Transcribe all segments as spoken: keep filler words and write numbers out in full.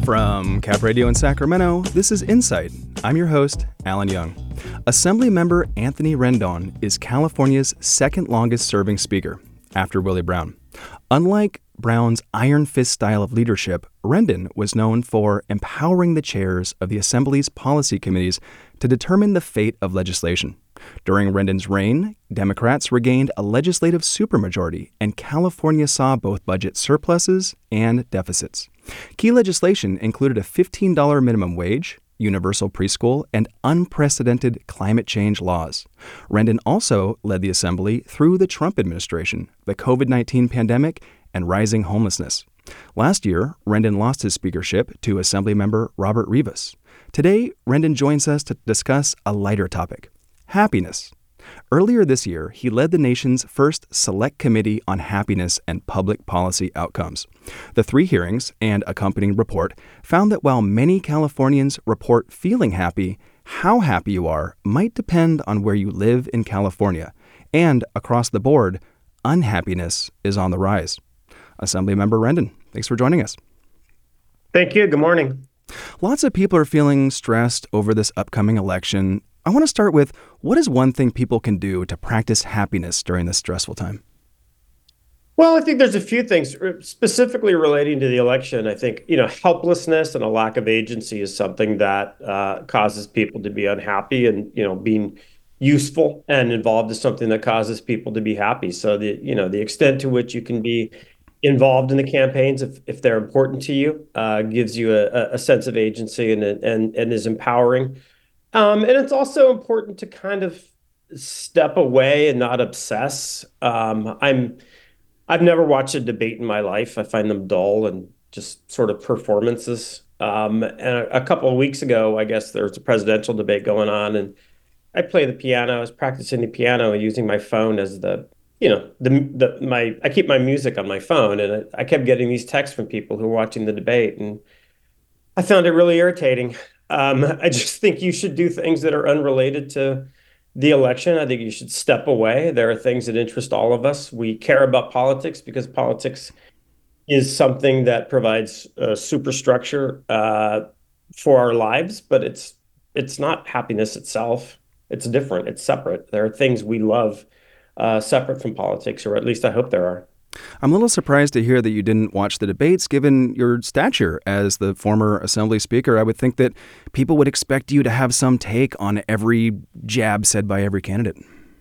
From Cap Radio in Sacramento, this is Insight. I'm your host, Alan Young. Assemblymember Anthony Rendon is California's second longest serving speaker, after Willie Brown. Unlike Brown's iron fist style of leadership, Rendon was known for empowering the chairs of the Assembly's policy committees to determine the fate of legislation. During Rendon's reign, Democrats regained a legislative supermajority, and California saw both budget surpluses and deficits. Key legislation included a fifteen dollars minimum wage, universal preschool, and unprecedented climate change laws. Rendon also led the Assembly through the Trump administration, the covid nineteen pandemic, and rising homelessness. Last year, Rendon lost his speakership to Assemblymember Robert Rivas. Today, Rendon joins us to discuss a lighter topic: happiness. Earlier this year, he led the nation's first Select Committee on Happiness and Public Policy Outcomes. The three hearings and accompanying report found that while many Californians report feeling happy, how happy you are might depend on where you live in California. And across the board, unhappiness is on the rise. Assemblymember Rendon, thanks for joining us. Thank you. Good morning. Lots of people are feeling stressed over this upcoming election. I want to start with, what is one thing people can do to practice happiness during this stressful time? Well, I think there's a few things specifically relating to the election. I think, you know, helplessness and a lack of agency is something that uh, causes people to be unhappy, and, you know, being useful and involved is something that causes people to be happy. So the, you know, the extent to which you can be involved in the campaigns, if, if they're important to you, uh, gives you a, a sense of agency and, and, and is empowering. Um, and it's also important to kind of step away and not obsess. Um, I'm, I've never watched a debate in my life. I find them dull and just sort of performances. Um, and a, a couple of weeks ago, I guess there was a presidential debate going on, and I play the piano. I was practicing the piano using my phone as the, you know, the the my. I keep my music on my phone, and I, I kept getting these texts from people who were watching the debate, and I found it really irritating. Um, I just think you should do things that are unrelated to the election. I think you should step away. There are things that interest all of us. We care about politics because politics is something that provides a superstructure uh, for our lives, but it's it's not happiness itself. It's different. It's separate. There are things we love uh, separate from politics, or at least I hope there are. I'm a little surprised to hear that you didn't watch the debates, given your stature as the former Assembly Speaker. I would think that people would expect you to have some take on every jab said by every candidate.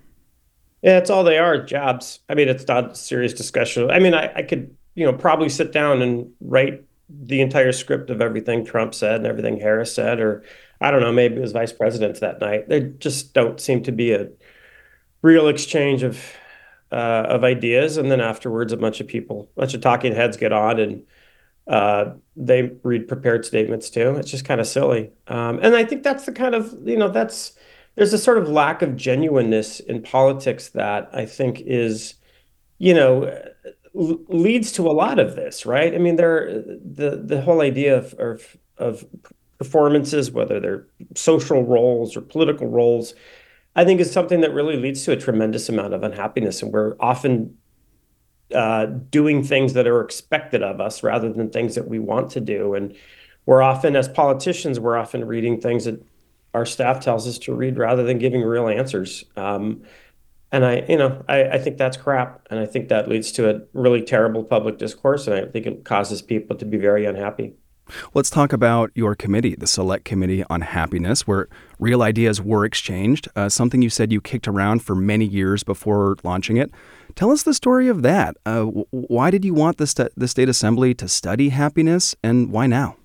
Yeah, it's all they are, jabs. I mean, it's not a serious discussion. I mean, I, I could, you know, probably sit down and write the entire script of everything Trump said and everything Harris said, or I don't know, maybe it was vice presidents that night. There just don't seem to be a real exchange of Uh, of ideas, and then afterwards a bunch of people, a bunch of talking heads get on, and uh, they read prepared statements too. It's just kind of silly. Um, and I think that's the kind of, you know, that's, there's a sort of lack of genuineness in politics that I think is, you know, l- leads to a lot of this, right? I mean, there, the, the whole idea of, of, of performances, whether they're social roles or political roles, I think is something that really leads to a tremendous amount of unhappiness. And we're often uh, doing things that are expected of us rather than things that we want to do. And we're often, as politicians, we're often reading things that our staff tells us to read rather than giving real answers. Um, and I, you know, I, I think that's crap. And I think that leads to a really terrible public discourse. And I think it causes people to be very unhappy. Let's talk about your committee, the Select Committee on Happiness, where real ideas were exchanged, uh, something you said you kicked around for many years before launching it. Tell us the story of that. Uh, w- why did you want the, st- the State Assembly to study happiness, and why now?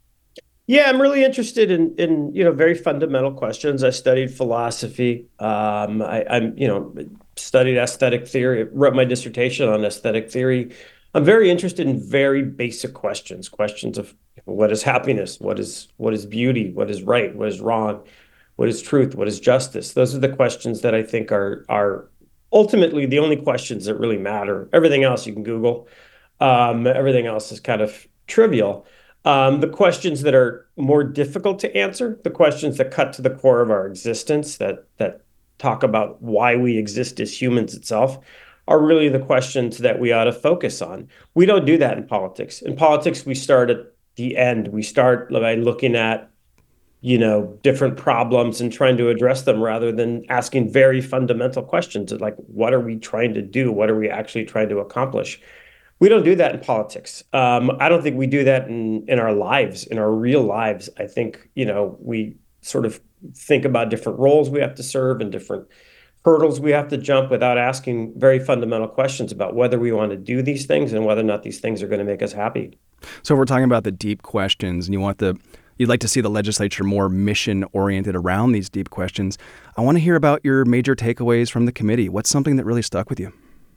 Yeah, I'm really interested in, in you know, very fundamental questions. I studied philosophy. Um, I, I'm, you know, studied aesthetic theory, wrote my dissertation on aesthetic theory. I'm very interested in very basic questions, questions of what is happiness, what is what is beauty, what is right, what is wrong, what is truth, what is justice. Those are the questions that I think are are ultimately the only questions that really matter. Everything else you can Google. Um, everything else is kind of trivial. Um, the questions that are more difficult to answer, the questions that cut to the core of our existence, that that talk about why we exist as humans itself, are really the questions that we ought to focus on. We don't do that in politics. In politics, we start at the end. We start by looking at, you know, different problems and trying to address them rather than asking very fundamental questions like, what are we trying to do? What are we actually trying to accomplish? We don't do that in politics. Um, I don't think we do that in in our lives, in our real lives. I think, you know, we sort of think about different roles we have to serve and different hurdles we have to jump without asking very fundamental questions about whether we want to do these things and whether or not these things are going to make us happy. So if we're talking about the deep questions and you want the you'd like to see the legislature more mission oriented around these deep questions, I want to hear about your major takeaways from the committee. What's something that really stuck with you?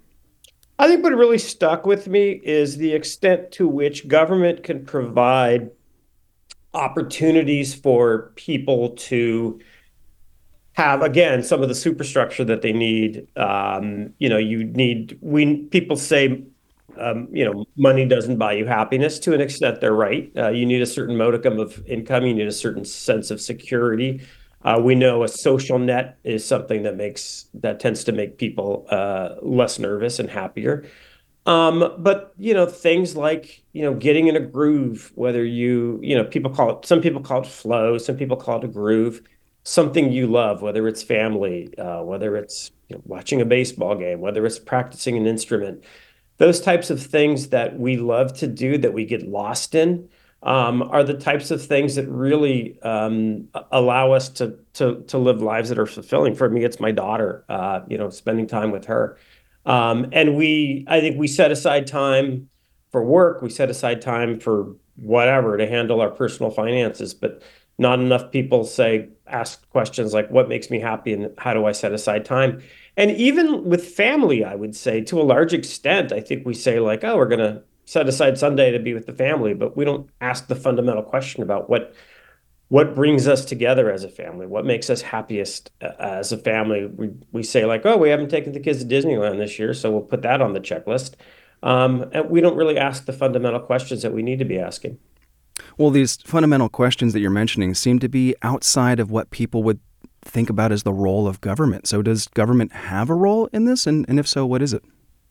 I think what really stuck with me is the extent to which government can provide opportunities for people to have, again, some of the superstructure that they need. Um, you know, you need, we, people say, um, you know, money doesn't buy you happiness. To an extent, they're right. Uh, you need a certain modicum of income. You need a certain sense of security. Uh, we know a social net is something that makes, that tends to make people uh, less nervous and happier. Um, but you know, things like, you know, getting in a groove, whether you, you know, people call it, some people call it flow, some people call it a groove, something you love, whether it's family, uh, whether it's, you know, watching a baseball game, whether it's practicing an instrument, those types of things that we love to do that we get lost in, um, are the types of things that really um, allow us to to to live lives that are fulfilling. For me, it's my daughter, uh, you know, spending time with her. Um, and we, I think we set aside time for work, we set aside time for whatever to handle our personal finances, but not enough people say, ask questions like, what makes me happy and how do I set aside time? And even with family, I would say to a large extent, I think we say like, oh, we're going to set aside Sunday to be with the family, but we don't ask the fundamental question about what what brings us together as a family, what makes us happiest uh, as a family. We we say like, oh, we haven't taken the kids to Disneyland this year, so we'll put that on the checklist. Um, and we don't really ask the fundamental questions that we need to be asking. Well, these fundamental questions that you're mentioning seem to be outside of what people would think about as the role of government. So does government have a role in this? And, and if so, what is it?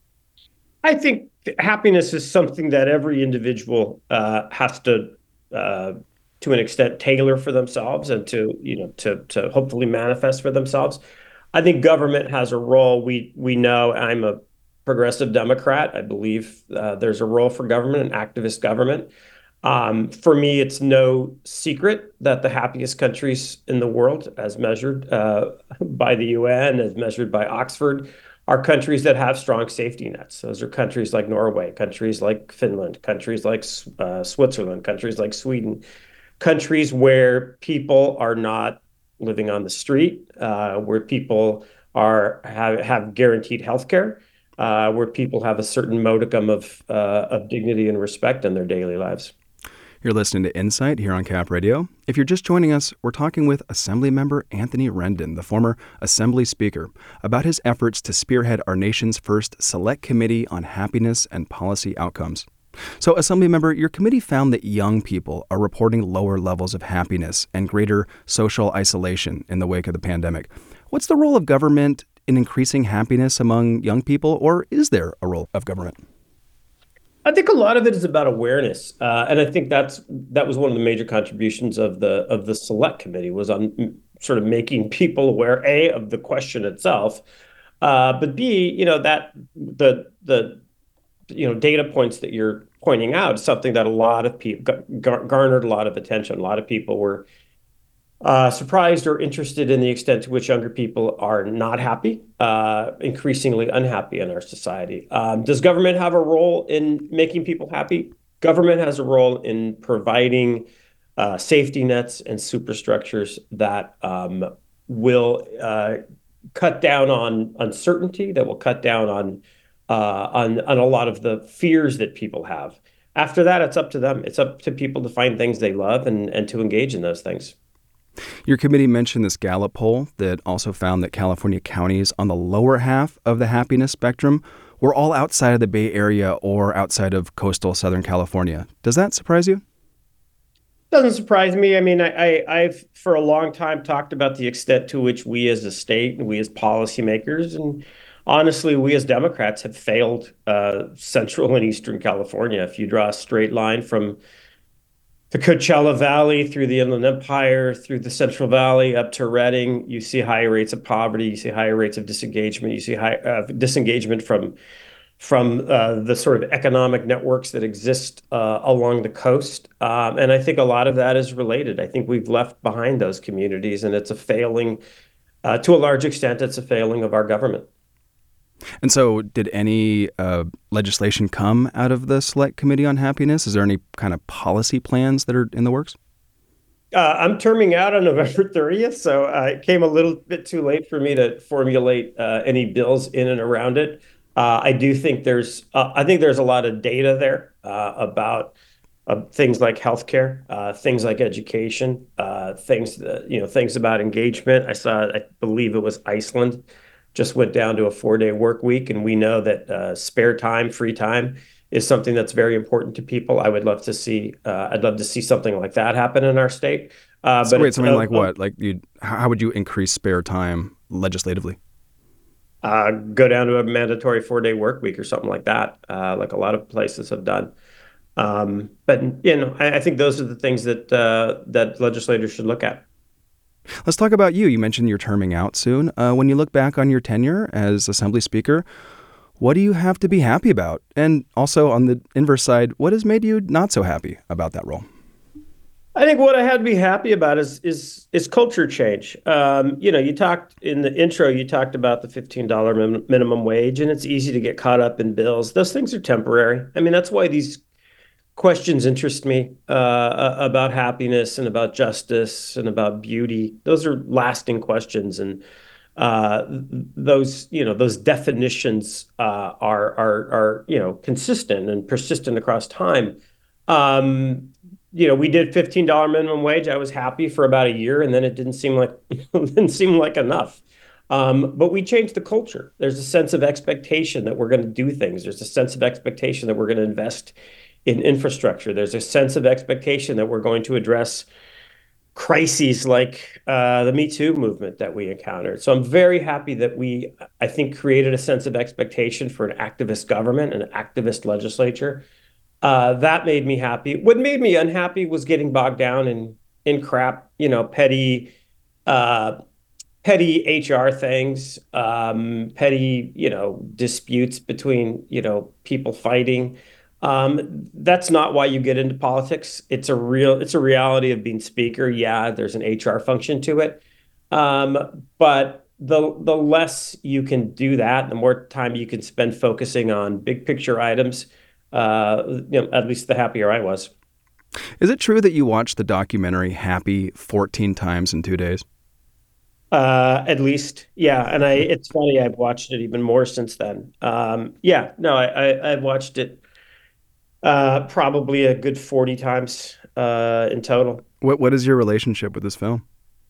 I think happiness is something that every individual uh, has to, uh, to an extent, tailor for themselves and to, you know, to to hopefully manifest for themselves. I think government has a role. We we know I'm a progressive Democrat. I believe uh, there's a role for government, an activist government. Um, for me, it's no secret that the happiest countries in the world, as measured uh, by the U N, as measured by Oxford, are countries that have strong safety nets. Those are countries like Norway, countries like Finland, countries like uh, Switzerland, countries like Sweden, countries where people are not living on the street, uh, where people are have, have guaranteed health care, uh, where people have a certain modicum of uh, of dignity and respect in their daily lives. You're listening to Insight here on Cap Radio. If you're just joining us, we're talking with Assemblymember Anthony Rendon, the former Assembly Speaker, about his efforts to spearhead our nation's first Select Committee on Happiness and Policy Outcomes. So, Assemblymember, your committee found that young people are reporting lower levels of happiness and greater social isolation in the wake of the pandemic. What's the role of government in increasing happiness among young people, or is there a role of government? I think a lot of it is about awareness, uh, and I think that's that was one of the major contributions of the of the select committee was on mm, sort of making people aware, A, of the question itself, uh, but B, you know, that the the you know data points that you're pointing out is something that a lot of people gar- garnered a lot of attention. A lot of people were uh, surprised or interested in the extent to which younger people are not happy, uh, increasingly unhappy in our society. Um, does government have a role in making people happy? Government has a role in providing uh, safety nets and superstructures that um, will uh, cut down on uncertainty, that will cut down on uh, on on a lot of the fears that people have. After that, it's up to them. It's up to people to find things they love and and to engage in those things. Your committee mentioned this Gallup poll that also found that California counties on the lower half of the happiness spectrum were all outside of the Bay Area or outside of coastal Southern California. Does that surprise you? Doesn't surprise me. I mean, I, I, I've for a long time talked about the extent to which we as a state and we as policymakers, and honestly, we as Democrats have failed uh, Central and Eastern California. If you draw a straight line from the Coachella Valley, through the Inland Empire, through the Central Valley, up to Redding, you see higher rates of poverty, you see higher rates of disengagement, you see high uh, disengagement from from uh, the sort of economic networks that exist uh, along the coast. Um, and I think a lot of that is related. I think we've left behind those communities, and it's a failing, uh, to a large extent, it's a failing of our government. And so, did any uh, legislation come out of the Select Committee on Happiness? Is there any kind of policy plans that are in the works? Uh, I'm terming out on November thirtieth, so uh, it came a little bit too late for me to formulate uh, any bills in and around it. Uh, I do think there's, uh, I think there's a lot of data there uh, about uh, things like healthcare, uh, things like education, uh, things that, you know, things about engagement. I saw, I believe it was Iceland, just went down to a four-day work week, and we know that uh, spare time, free time, is something that's very important to people. I would love to see, uh, I'd love to see something like that happen in our state. Uh, So but wait, it's something uh, like uh, what? Like, you, how would you increase spare time legislatively? uh, go down to a mandatory four-day work week or something like that, uh, like a lot of places have done. Um, but you know, I, I think those are the things that uh, that legislators should look at. Let's talk about you. You mentioned you're terming out soon. Uh, when you look back on your tenure as Assembly Speaker, what do you have to be happy about? And also on the inverse side, what has made you not so happy about that role? I think what I had to be happy about is is is culture change. Um, you know, you talked in the intro, you talked about the fifteen dollar min minimum wage, and it's easy to get caught up in bills. Those things are temporary. I mean, that's why these questions interest me uh, about happiness and about justice and about beauty. Those are lasting questions, and uh, those you know those definitions uh, are are are you know consistent and persistent across time. Um, you know, we did fifteen dollar minimum wage. I was happy for about a year, and then it didn't seem like didn't seem like enough. Um, but we changed the culture. There's a sense of expectation that we're going to do things. There's a sense of expectation that we're going to invest in infrastructure. There's a sense of expectation that we're going to address crises like uh, the Me Too movement that we encountered. So I'm very happy that we, I think, created a sense of expectation for an activist government, an activist legislature. Uh, that made me happy. What made me unhappy was getting bogged down in in crap, you know, petty uh, petty H R things, um, petty, you know, disputes between, you know, people fighting. Um, that's not why you get into politics. It's a real, it's a reality of being speaker. Yeah, there's an H R function to it. Um, but the the less you can do that, the more time you can spend focusing on big picture items, uh, you know, at least the happier I was. Is it true that you watched the documentary Happy fourteen times in two days? Uh, at least, yeah. And I, it's funny, I've watched it even more since then. Um, yeah, no, I, I, I've watched it uh, probably a good forty times uh, in total. What What is your relationship with this film?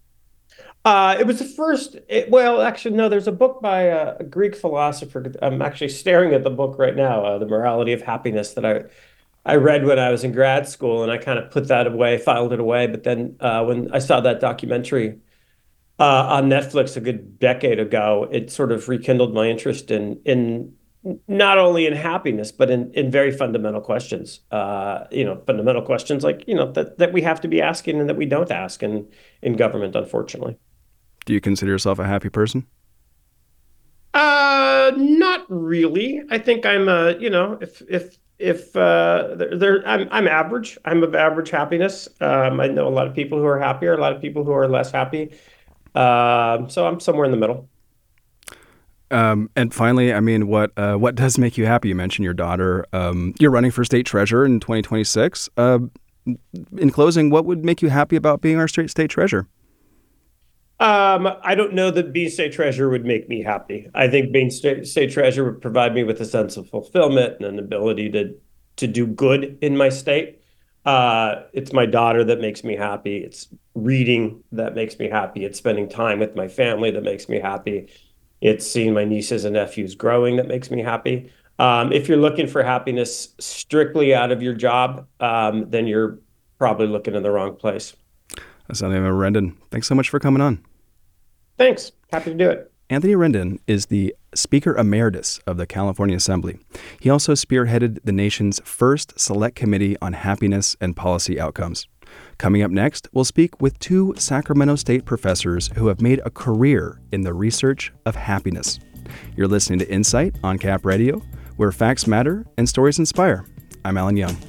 Uh, it was the first, it, well, actually, no, there's a book by a, a Greek philosopher. I'm actually staring at the book right now, uh, The Morality of Happiness, that I, I read when I was in grad school, and I kind of put that away, filed it away. But then uh, when I saw that documentary uh, on Netflix a good decade ago, it sort of rekindled my interest in in not only in happiness, but in in very fundamental questions. Uh, you know, fundamental questions like, you know, that that we have to be asking and that we don't ask in in government, unfortunately. Do you consider yourself a happy person? Uh, not really. I think I'm uh, you know, if if if uh there, there I'm I'm average. I'm of average happiness. Um, I know a lot of people who are happier, a lot of people who are less happy. Um, so I'm somewhere in the middle. Um, and finally, I mean, what uh, what does make you happy? You mentioned your daughter. Um, you're running for state treasurer in twenty twenty-six. Uh, in closing, what would make you happy about being our state state treasurer? Um, I don't know that being state treasurer would make me happy. I think being state, state treasurer would provide me with a sense of fulfillment and an ability to to do good in my state. Uh, it's my daughter that makes me happy. It's reading that makes me happy. It's spending time with my family that makes me happy. It's seeing my nieces and nephews growing that makes me happy. Um, if you're looking for happiness strictly out of your job, um, then you're probably looking in the wrong place. Assemblyman Rendon, thanks so much for coming on. Thanks. Happy to do it. Anthony Rendon is the Speaker Emeritus of the California Assembly. He also spearheaded the nation's first Select Committee on Happiness and Policy Outcomes. Coming up next, we'll speak with two Sacramento State professors who have made a career in the research of happiness. You're listening to Insight on Cap Radio, where facts matter and stories inspire. I'm Alan Young.